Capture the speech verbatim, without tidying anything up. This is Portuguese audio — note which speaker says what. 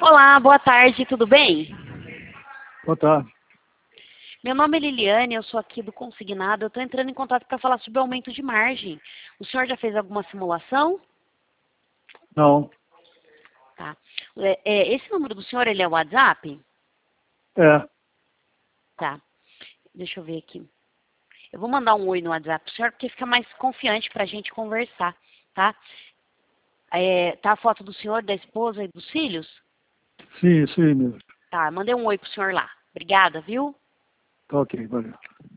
Speaker 1: Olá, boa tarde, tudo bem?
Speaker 2: Boa tarde.
Speaker 1: Meu nome é Liliane, eu sou aqui do Consignado. Eu estou entrando em contato para falar sobre o aumento de margem. O senhor já fez alguma simulação?
Speaker 2: Não.
Speaker 1: Tá. É, é, esse número do senhor, ele é o WhatsApp?
Speaker 2: É.
Speaker 1: Tá. Deixa eu ver aqui. Eu vou mandar um oi no WhatsApp pro senhor, porque fica mais confiante para a gente conversar, tá? É, tá a foto do senhor, da esposa e dos filhos?
Speaker 2: Sim, isso aí mesmo.
Speaker 1: Tá, mandei um oi pro senhor lá. Obrigada, viu?
Speaker 2: Tá ok, valeu.